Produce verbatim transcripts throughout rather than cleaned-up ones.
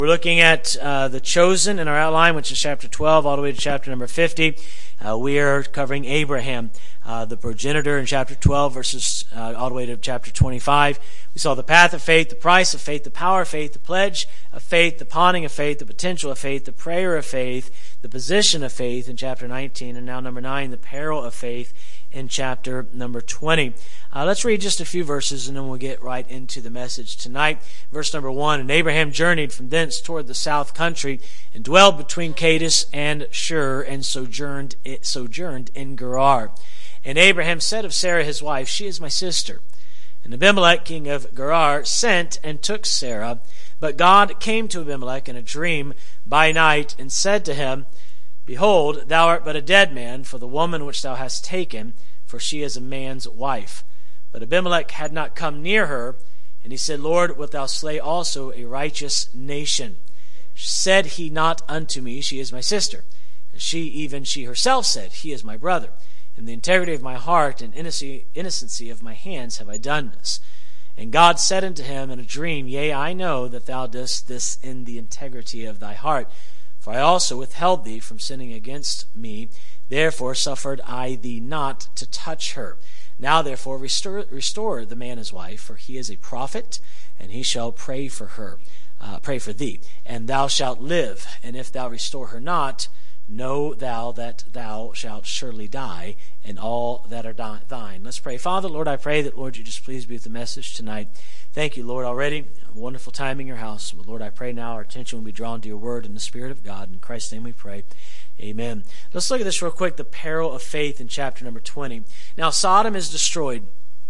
We're looking at uh, the chosen in our outline, which is chapter twelve, all the way to chapter number fifty. Uh, we are covering Abraham, uh, the progenitor, in chapter twelve, verses uh, all the way to chapter twenty-five. We saw the path of faith, the price of faith, the power of faith, the pledge of faith, the pawning of faith, the potential of faith, the prayer of faith, the position of faith in chapter nineteen, and now number nine, the peril of faith in chapter number twenty. Uh, let's read just a few verses and then we'll get right into the message tonight. Verse number one, and Abraham journeyed from thence toward the south country and dwelled between Kadesh and Shur and sojourned, sojourned in Gerar. And Abraham said of Sarah his wife, she is my sister. And Abimelech king of Gerar sent and took Sarah. But God came to Abimelech in a dream by night and said to him, behold, thou art but a dead man for the woman which thou hast taken, for she is a man's wife. But Abimelech had not come near her, and he said, Lord, wilt thou slay also a righteous nation? Said he not unto me, she is my sister? And she, even she herself, said, he is my brother. In the integrity of my heart and innocency of my hands have I done this. And God said unto him in a dream, yea, I know that thou dost this in the integrity of thy heart. For I also withheld thee from sinning against me, therefore suffered I thee not to touch her. Now therefore restore, restore the man his wife, for he is a prophet, and he shall pray for her, uh, pray for thee, and thou shalt live. And if thou restore her not, know thou that thou shalt surely die, and all that are di- thine. Let's pray. Father, Lord, I pray that, Lord, you just please be with the message tonight. Thank you, Lord, already. A wonderful time in your house. But Lord, I pray now our attention will be drawn to your word and the Spirit of God. In Christ's name we pray. Amen. Let's look at this real quick, the peril of faith in chapter number twenty. Now, Sodom is destroyed.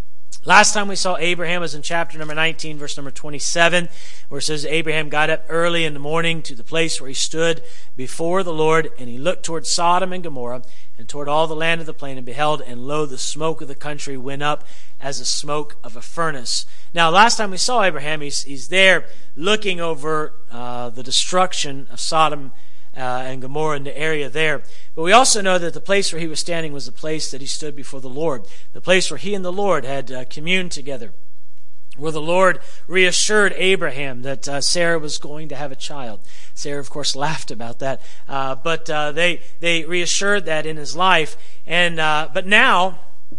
Last time we saw Abraham was in chapter number nineteen, verse number twenty-seven, where it says, Abraham got up early in the morning to the place where he stood before the Lord, and he looked toward Sodom and Gomorrah, and toward all the land of the plain, and beheld, and lo, the smoke of the country went up as the smoke of a furnace. Now, last time we saw Abraham, he's, he's there looking over uh, the destruction of Sodom Uh, and Gomorrah in the area there. But we also know that the place where he was standing was the place that he stood before the Lord, the place where he and the Lord had uh, communed together, where the Lord reassured Abraham that uh, Sarah was going to have a child. Sarah, of course, laughed about that, uh, but uh, they they reassured that in his life. And uh, but now,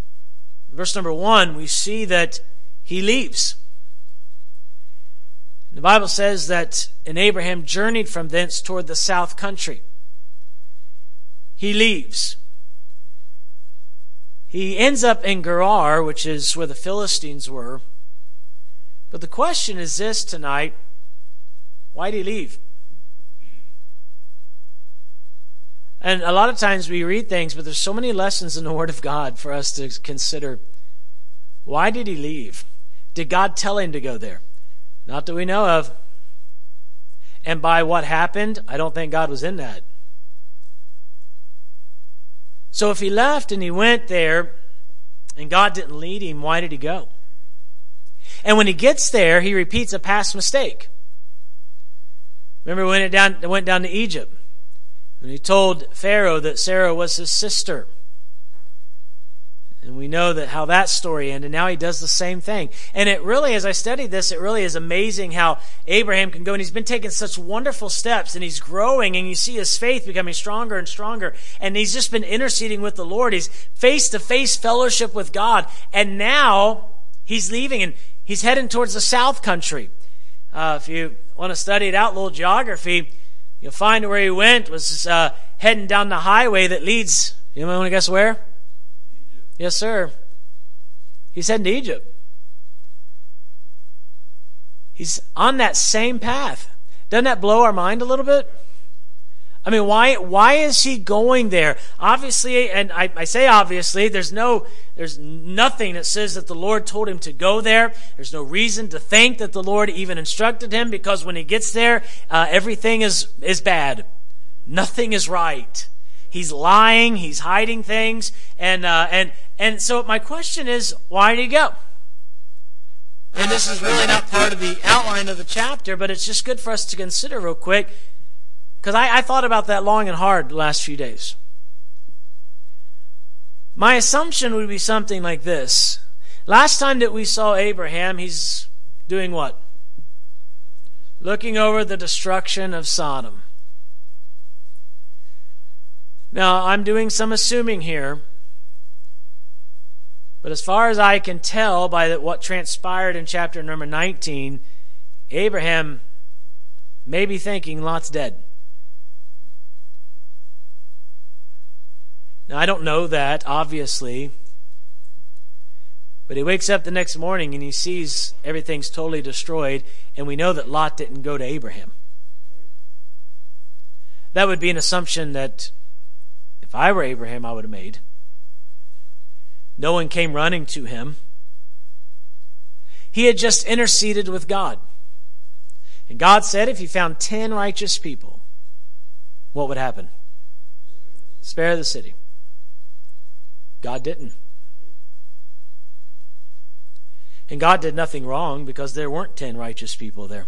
verse number one, we see that he leaves. The Bible says that and Abraham journeyed from thence toward the south country. He leaves. He ends up in Gerar, which is where the Philistines were. But the question is this tonight: why did he leave? And a lot of times we read things, but there's so many lessons in the Word of God for us to consider. Why did he leave? Did God tell him to go there? Not that we know of. And by what happened, I don't think God was in that. So if he left and he went there and God didn't lead him, why did he go? And when he gets there, he repeats a past mistake. Remember when it down, went down to Egypt, when he told Pharaoh that Sarah was his sister. And we know that how that story ended. Now he does the same thing. And it really, as I studied this, it really is amazing how Abraham can go. And he's been taking such wonderful steps. And he's growing. And you see his faith becoming stronger and stronger. And he's just been interceding with the Lord. He's face-to-face fellowship with God. And now he's leaving. And he's heading towards the south country. Uh, if you want to study it out, a little geography, you'll find where he went was uh, heading down the highway that leads, you want to guess where? Yes, sir. He's heading to Egypt. He's on that same path. Doesn't that blow our mind a little bit? I mean, why why is he going there? Obviously, and I, I say obviously, there's no there's nothing that says that the Lord told him to go there. There's no reason to think that the Lord even instructed him, because when he gets there, uh, everything is is bad. Nothing is right. He's lying. He's hiding things, and uh, and and so my question is, why did he go? And this is really not part of the outline of the chapter, but it's just good for us to consider real quick, because I, I thought about that long and hard the last few days. My assumption would be something like this. Last time that we saw Abraham, he's doing what? looking over the destruction of Sodom. Now, I'm doing some assuming here, but as far as I can tell by the, what transpired in chapter number nineteen, Abraham may be thinking Lot's dead. Now, I don't know that, obviously, but he wakes up the next morning and he sees everything's totally destroyed, and we know that Lot didn't go to Abraham. That would be an assumption that if I were Abraham, I would have made. No one came running to him. He had just interceded with God. And God said if he found ten righteous people, what would happen? Spare the city. God didn't. And God did nothing wrong because there weren't ten righteous people there.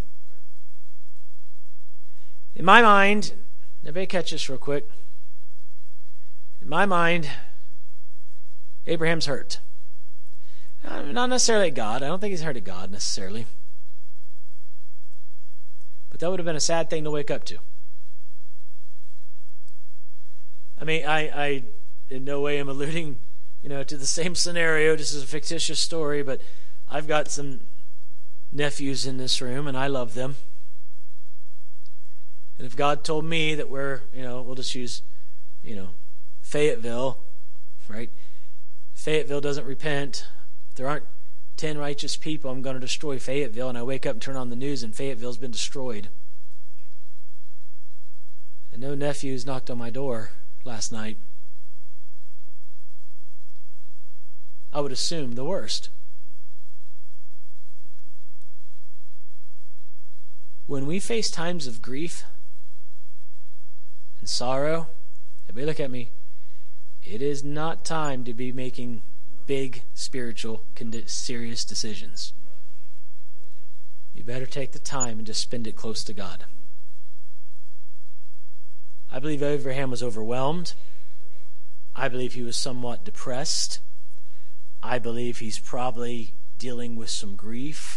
In my mind, everybody catch this real quick. In my mind, Abraham's hurt. Not necessarily at God. I don't think he's hurt at God necessarily. But that would have been a sad thing to wake up to. I mean, I, I in no way am alluding, you know, to the same scenario. This is a fictitious story, but I've got some nephews in this room, and I love them. And if God told me that we're, you know, we'll just use, you know, Fayetteville, right? Fayetteville doesn't repent. If there aren't ten righteous people, I'm going to destroy Fayetteville. And I wake up and turn on the news and Fayetteville's been destroyed. And no nephews knocked on my door last night. I would assume the worst. When we face times of grief and sorrow, everybody look at me. It is not time to be making big spiritual, serious decisions. You better take the time and just spend it close to God. I believe Abraham was overwhelmed. I believe he was somewhat depressed. I believe he's probably dealing with some grief.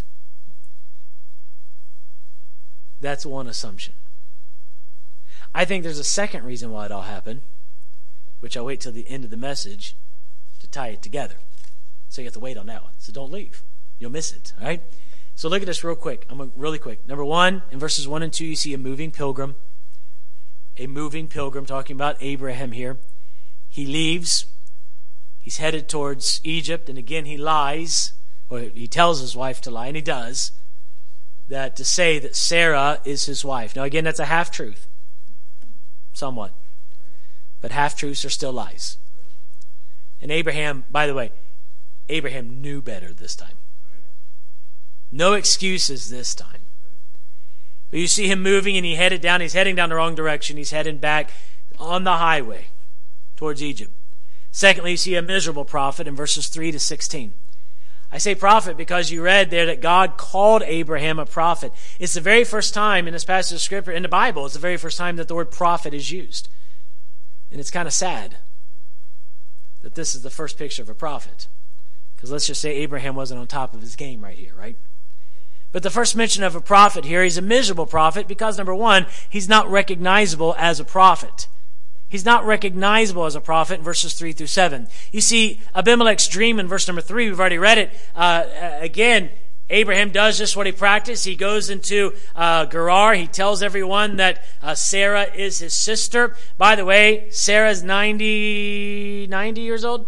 That's one assumption. I think there's a second reason why it all happened, which I'll wait till the end of the message to tie it together. So you have to wait on that one. So don't leave. You'll miss it. All right? So look at this real quick. I'm going really quick. Number one, in verses one and two, you see a moving pilgrim. A moving pilgrim, talking about Abraham here. He leaves. He's headed towards Egypt. And again, he lies. Or he tells his wife to lie, and he does. That to say that Sarah is his wife. Now again, that's a half-truth. Somewhat. But half-truths are still lies. And Abraham, by the way, Abraham knew better this time. No excuses this time. But you see him moving and he headed down. He's heading down the wrong direction. He's heading back on the highway towards Egypt. Secondly, you see a miserable prophet in verses three to sixteen. I say prophet because you read there that God called Abraham a prophet. It's the very first time in this passage of Scripture, in the Bible, it's the very first time that the word prophet is used. And it's kind of sad that this is the first picture of a prophet. Because let's just say Abraham wasn't on top of his game right here, right? But the first mention of a prophet here, he's a miserable prophet because, number one, he's not recognizable as a prophet. He's not recognizable as a prophet in verses three through seven. You see, Abimelech's dream in verse number three, we've already read it. Uh, again, Abraham does just what he practiced. He goes into uh, Gerar. He tells everyone that uh, Sarah is his sister. By the way, Sarah's ninety, ninety years old.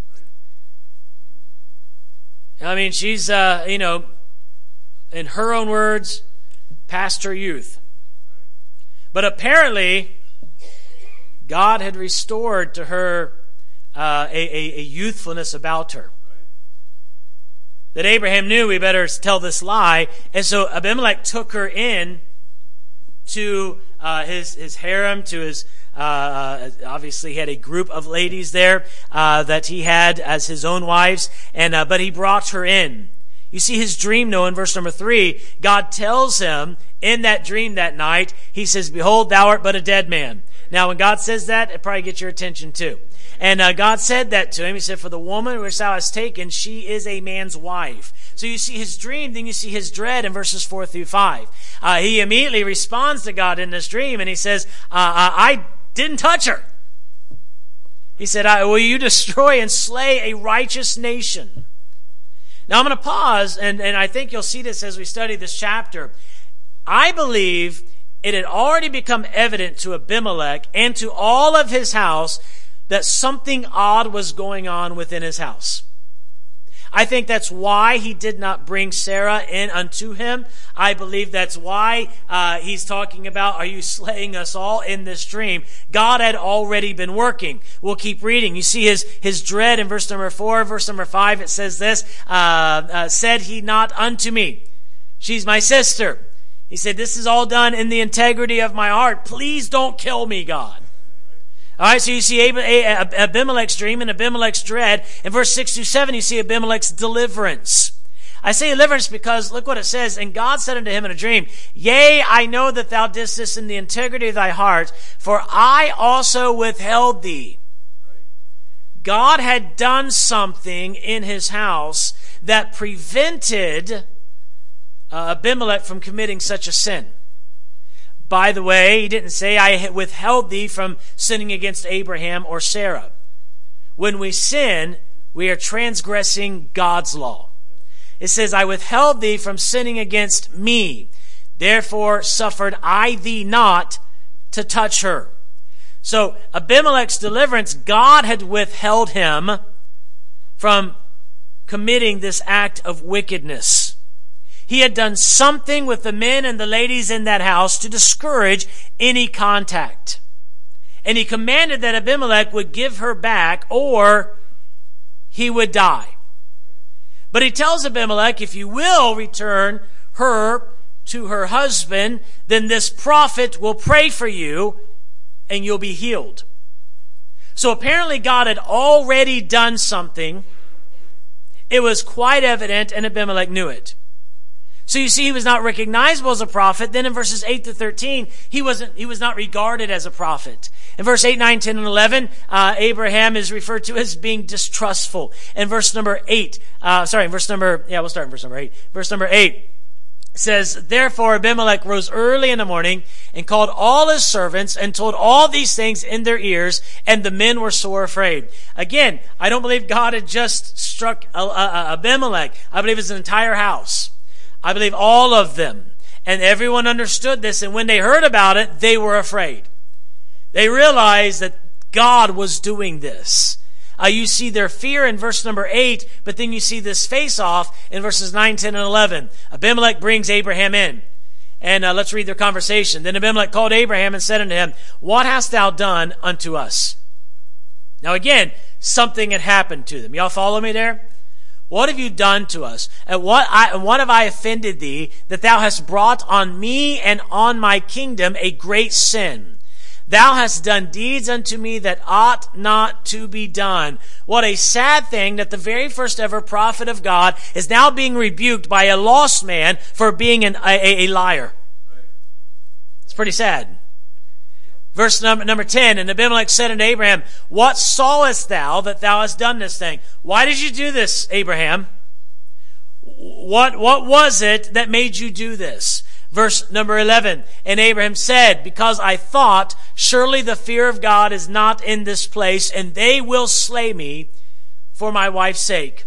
I mean, she's, uh, you know, in her own words, past her youth. But apparently, God had restored to her uh, a, a, a youthfulness about her. That Abraham knew we better tell this lie. And so Abimelech took her in to uh, his, his harem, to his, uh, obviously he had a group of ladies there uh, that he had as his own wives. And uh, but he brought her in. You see his dream, though, in verse number three, God tells him in that dream that night, he says, "Behold, thou art but a dead man." Now, when God says that, it probably gets your attention too. And uh, God said that to him. He said, for the woman which thou hast taken, she is a man's wife. So you see his dream, then you see his dread in verses four through five. Uh, he immediately responds to God in this dream, and he says, uh, I didn't touch her. He said, will you destroy and slay a righteous nation? Now I'm going to pause, and, and I think you'll see this as we study this chapter. I believe it had already become evident to Abimelech and to all of his house that something odd was going on within his house. I think that's why he did not bring Sarah in unto him. I believe that's why uh, he's talking about, are you slaying us all in this dream? God had already been working. We'll keep reading. You see his, his dread in verse number four, verse number five, it says this, uh, uh, said he not unto me, she's my sister. He said, this is all done in the integrity of my heart. Please don't kill me, God. All right, so you see Abimelech's dream and Abimelech's dread. In verse six through seven, you see Abimelech's deliverance. I say deliverance because look what it says. And God said unto him in a dream, yea, I know that thou didst this in the integrity of thy heart, for I also withheld thee. God had done something in his house that prevented uh, Abimelech from committing such a sin. By the way, he didn't say, I withheld thee from sinning against Abraham or Sarah. When we sin, we are transgressing God's law. It says, I withheld thee from sinning against me. Therefore suffered I thee not to touch her. So Abimelech's deliverance, God had withheld him from committing this act of wickedness. He had done something with the men and the ladies in that house to discourage any contact. And he commanded that Abimelech would give her back or he would die. But he tells Abimelech, if you will return her to her husband, then this prophet will pray for you and you'll be healed. So apparently God had already done something. It was quite evident and Abimelech knew it. So you see, he was not recognizable as a prophet. Then in verses eight to thirteen, he wasn't, he was not regarded as a prophet. In verse eight, nine, ten, and eleven, uh, Abraham is referred to as being distrustful. In verse number eight, uh, sorry, in verse number, yeah, we'll start in verse number eight. Verse number eight says, therefore Abimelech rose early in the morning and called all his servants and told all these things in their ears, and the men were sore afraid. Again, I don't believe God had just struck uh, uh, Abimelech. I believe it's an entire house. I believe all of them. And everyone understood this. And when they heard about it, they were afraid. They realized that God was doing this. Uh, you see their fear in verse number eight, but then you see this face-off in verses nine, ten, and eleven. Abimelech brings Abraham in. And uh, let's read their conversation. Then Abimelech called Abraham and said unto him, what hast thou done unto us? Now again, something had happened to them. Y'all follow me there? What have you done to us? And what, I, what have I offended thee, that thou hast brought on me and on my kingdom a great sin? Thou hast done deeds unto me that ought not to be done. What a sad thing that the very first ever prophet of God is now being rebuked by a lost man for being an, a, a liar. It's pretty sad. Verse number, number ten, and Abimelech said unto Abraham, what sawest thou that thou hast done this thing? Why did you do this, Abraham? What, what was it that made you do this? Verse number eleven, and Abraham said, because I thought, surely the fear of God is not in this place, and they will slay me for my wife's sake.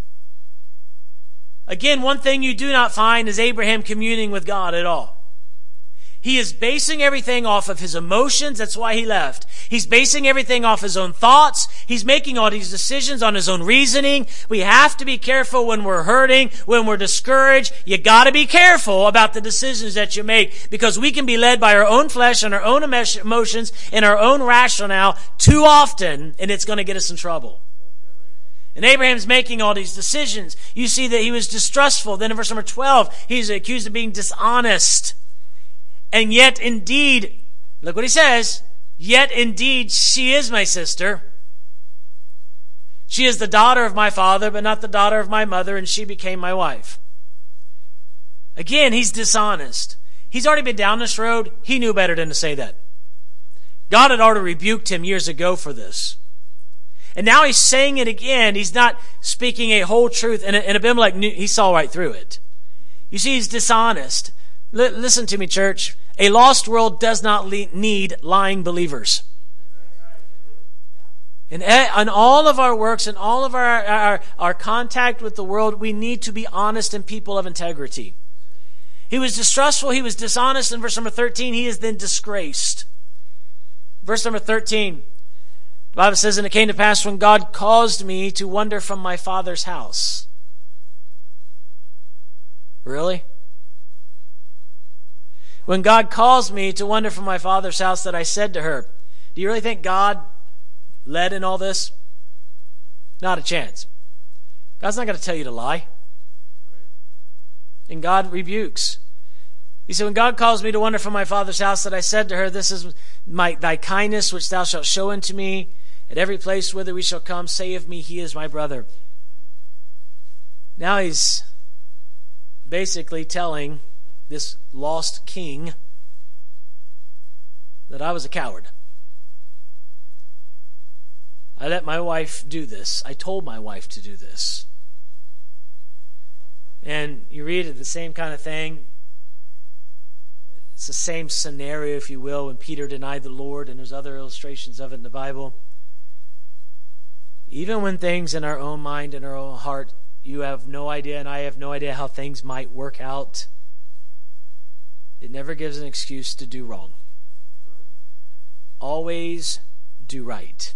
Again, one thing you do not find is Abraham communing with God at all. He is basing everything off of his emotions. That's why he left. He's basing everything off his own thoughts. He's making all these decisions on his own reasoning. We have to be careful when we're hurting, when we're discouraged. You got to be careful about the decisions that you make, because we can be led by our own flesh and our own emotions and our own rationale too often, and it's going to get us in trouble. And Abraham's making all these decisions. You see that he was distrustful. Then in verse number twelve, he's accused of being dishonest. And yet indeed, look what he says, yet indeed she is my sister. She is the daughter of my father, but not the daughter of my mother, and she became my wife. Again, he's dishonest. He's already been down this road. He knew better than to say that. God had already rebuked him years ago for this. And now he's saying it again. He's not speaking a whole truth. And, and Abimelech, knew, he saw right through it. You see, he's dishonest. L- listen to me, church. A lost world does not le- need lying believers. In, in all of our works, in all of our, our, our contact with the world, we need to be honest and people of integrity. He was distrustful. He was dishonest. In verse number thirteen, he is then disgraced. Verse number thirteen, the Bible says, and it came to pass when God caused me to wander from my father's house. Really? When God caused me to wander from my father's house, that I said to her, do you really think God led in all this? Not a chance. God's not going to tell you to lie. And God rebukes. He said, when God calls me to wander from my father's house, that I said to her, this is my thy kindness which thou shalt show unto me. At every place whither we shall come, say of me, he is my brother. Now he's basically telling this lost king that I was a coward. I let my wife do this. I told my wife to do this. And you read it, the same kind of thing. It's the same scenario, if you will, when Peter denied the Lord, and there's other illustrations of it in the Bible. Even when things in our own mind and our own heart, you have no idea, and I have no idea how things might work out, it never gives an excuse to do wrong. Always do right.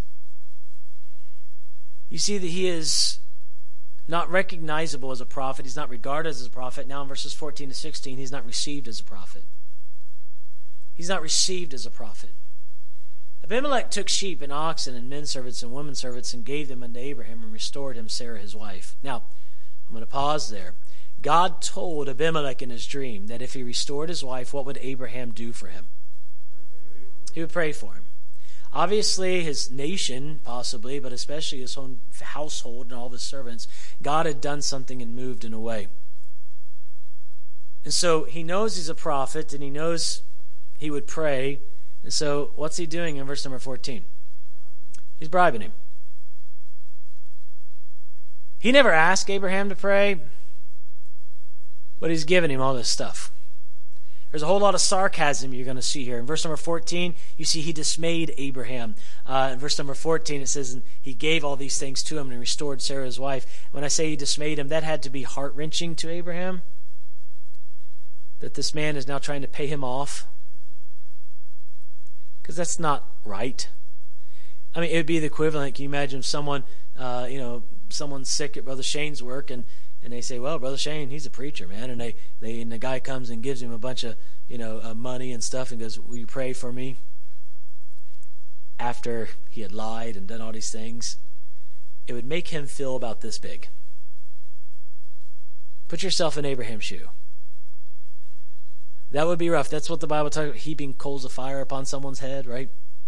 You see that he is not recognizable as a prophet. He's not regarded as a prophet. Now in verses fourteen to sixteen, he's not received as a prophet. He's not received as a prophet. Abimelech took sheep and oxen and men servants and women servants and gave them unto Abraham and restored him Sarah his wife. Now, I'm going to pause there. God told Abimelech in his dream that if he restored his wife, what would Abraham do for him? He would pray for him. Obviously, his nation, possibly, but especially his own household and all of his servants, God had done something and moved in a way. And so he knows he's a prophet, and he knows he would pray. And so what's he doing in verse number fourteen? He's bribing him. He never asked Abraham to pray, but he's giving him all this stuff. There's a whole lot of sarcasm you're going to see here. In verse number fourteen, you see he dismayed Abraham. Uh, in verse number fourteen, it says, and he gave all these things to him and restored Sarah his wife. When I say he dismayed him, that had to be heart-wrenching to Abraham. That this man is now trying to pay him off. Because that's not right. I mean, it would be the equivalent. Can you imagine someone, uh, you know, someone's sick at Brother Shane's work, and And they say, well, Brother Shane, he's a preacher, man. And they, they and the guy comes and gives him a bunch of, you know, uh, money and stuff and goes, will you pray for me? After he had lied and done all these things, it would make him feel about this big. Put yourself in Abraham's shoe. That would be rough. That's what the Bible talks about, heaping coals of fire upon someone's head, right?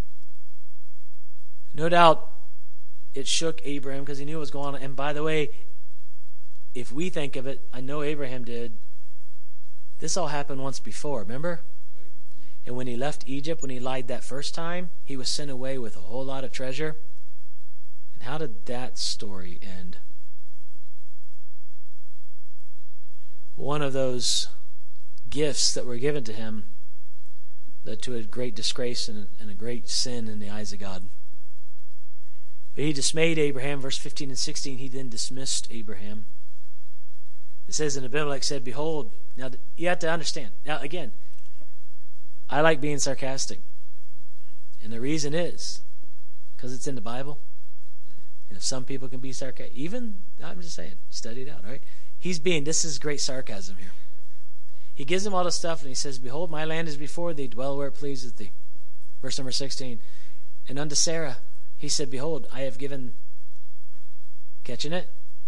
No doubt it shook Abraham because he knew what was going on. And by the way, if we think of it, I know Abraham did, this all happened once before, remember? And when he left Egypt, when he lied that first time, he was sent away with a whole lot of treasure. And how did that story end? One of those gifts that were given to him led to a great disgrace and a, and a great sin in the eyes of God. But he dismayed Abraham, verse fifteen and sixteen, he then dismissed Abraham. It says, and Abimelech said, behold, now you have to understand. Now again, I like being sarcastic. And the reason is, because it's in the Bible. And if some people can be sarcastic, even, I'm just saying, study it out, all right? He's being, this is great sarcasm here. He gives him all this stuff and he says, behold, my land is before thee, dwell where it pleaseth thee. Verse number sixteen, and unto Sarah he said, behold, I have given, catching it?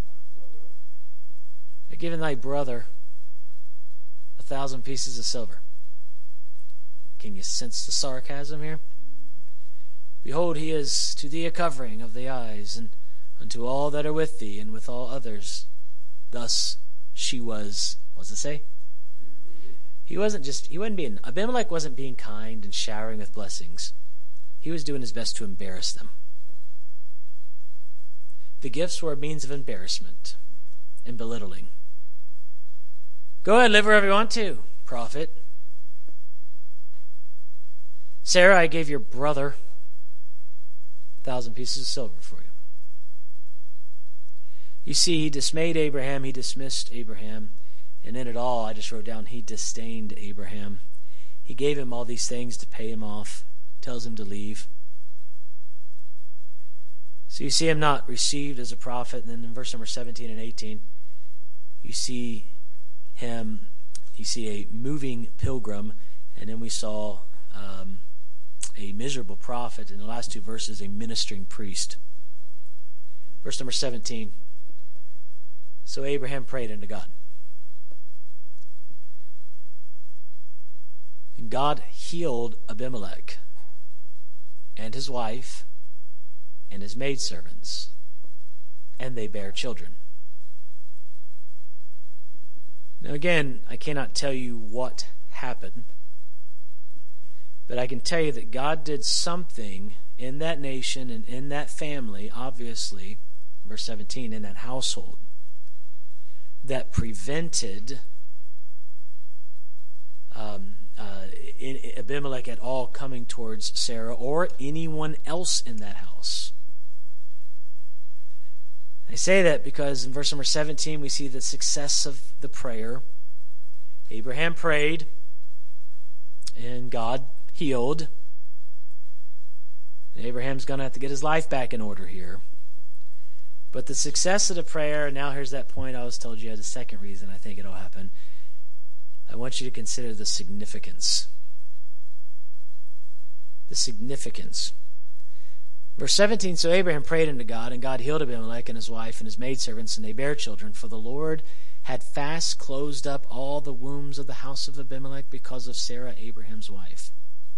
I have given thy brother a thousand pieces of silver. Can you sense the sarcasm here? Behold, he is to thee a covering of the eyes, and unto all that are with thee, and with all others. Thus she was, what does it say? He wasn't just, he wasn't being, Abimelech wasn't being kind and showering with blessings. He was doing his best to embarrass them. the gifts were a means of embarrassment and belittling. Go ahead, live wherever you want to, prophet. Sarah, I gave your brother a thousand pieces of silver for you. You see, he dismayed Abraham, he dismissed Abraham, and in it all, I just wrote down, he disdained Abraham. He gave him all these things to pay him off, tells him to leave. So you see him not received as a prophet, and then in verse number seventeen and eighteen, you see him, you see a moving pilgrim, and then we saw um, a miserable prophet. In the last two verses, a ministering priest. Verse number seventeen. So Abraham prayed unto God. And God healed Abimelech and his wife and his maidservants, and they bare children. Now again, I cannot tell you what happened, but I can tell you that God did something in that nation and in that family, obviously, verse seventeen, in that household, that prevented um, uh, in, in Abimelech at all coming towards Sarah or anyone else in that house. I say that because in verse number seventeen we see the success of the prayer. Abraham prayed, and God healed. And Abraham's going to have to get his life back in order here. But the success of the prayer, and now here's that point I was told you as a second reason I think it'll happen. I want you to consider the significance. The significance. Verse seventeen, so Abraham prayed unto God, and God healed Abimelech and his wife and his maidservants, and they bare children. For the Lord had fast closed up all the wombs of the house of Abimelech because of Sarah, Abraham's wife.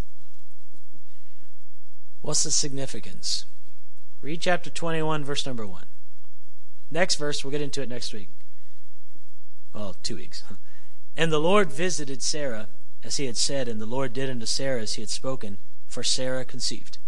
What's the significance? Read chapter twenty-one, verse number one. Next verse, we'll get into it next week. Well, two weeks. And the Lord visited Sarah as he had said, and the Lord did unto Sarah as he had spoken, for Sarah conceived.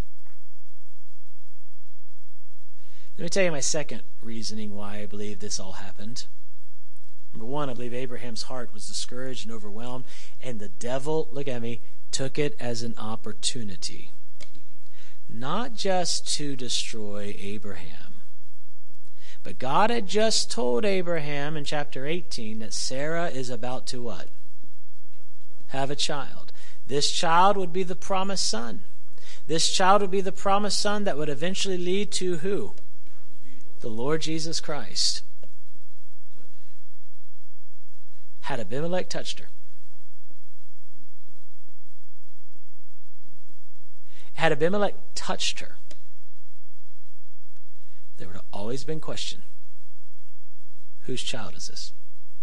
Let me tell you my second reasoning why I believe this all happened. Number one, I believe Abraham's heart was discouraged and overwhelmed, and the devil, look at me, took it as an opportunity. Not just to destroy Abraham, but God had just told Abraham in chapter eighteen that Sarah is about to what? Have a child. This child would be the promised son. This child would be the promised son that would eventually lead to who? The Lord Jesus Christ. Had Abimelech touched her, had Abimelech touched her, there would have always been question, whose child is this?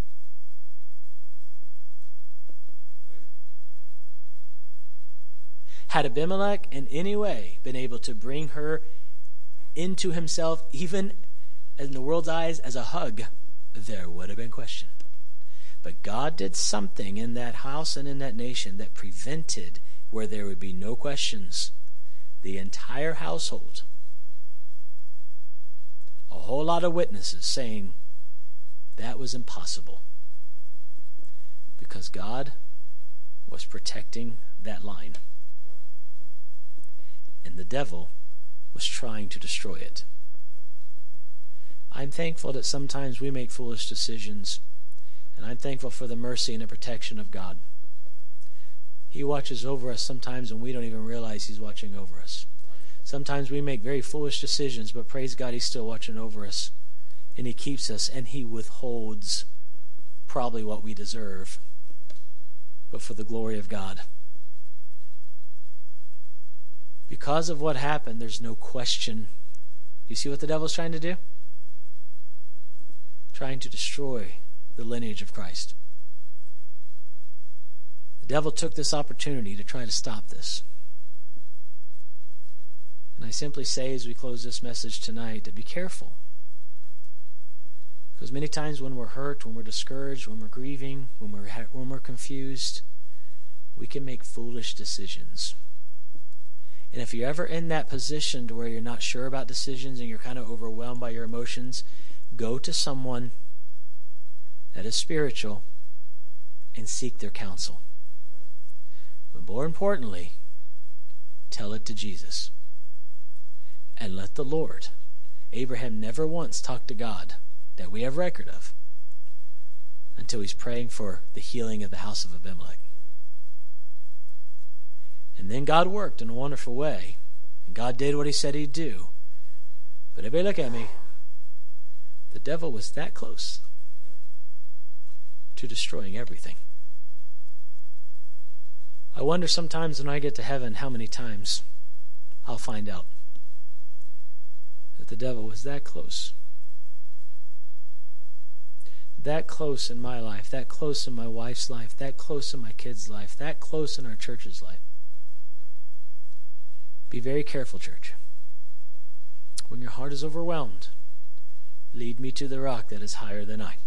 Had Abimelech in any way been able to bring her into himself, even in the world's eyes as a hug, there would have been question. But God did something in that house and in that nation that prevented where there would be no questions. The entire household, a whole lot of witnesses saying that was impossible because God was protecting that line. And the devil was trying to destroy it. I'm thankful that sometimes we make foolish decisions, and I'm thankful for the mercy and the protection of God. He watches over us sometimes and we don't even realize he's watching over us. Sometimes we make very foolish decisions, but praise God, he's still watching over us, and he keeps us, and he withholds probably what we deserve, but for the glory of God. Because of what happened, there's no question. You see what the devil's trying to do? Trying to destroy the lineage of Christ. The devil took this opportunity to try to stop this. And I simply say as we close this message tonight to be careful. Because many times when we're hurt, when we're discouraged, when we're grieving, when we're, when we're confused, we can make foolish decisions. And if you're ever in that position to where you're not sure about decisions and you're kind of overwhelmed by your emotions, go to someone that is spiritual and seek their counsel. But more importantly, tell it to Jesus. And let the Lord. Abraham never once talked to God that we have record of until he's praying for the healing of the house of Abimelech. And then God worked in a wonderful way. And God did what he said he'd do. But everybody look at me. The devil was that close to destroying everything. I wonder sometimes when I get to heaven how many times I'll find out that the devil was that close. That close in my life, that close in my wife's life, that close in my kids' life, that close in our church's life. Be very careful, church. When your heart is overwhelmed, lead me to the rock that is higher than I.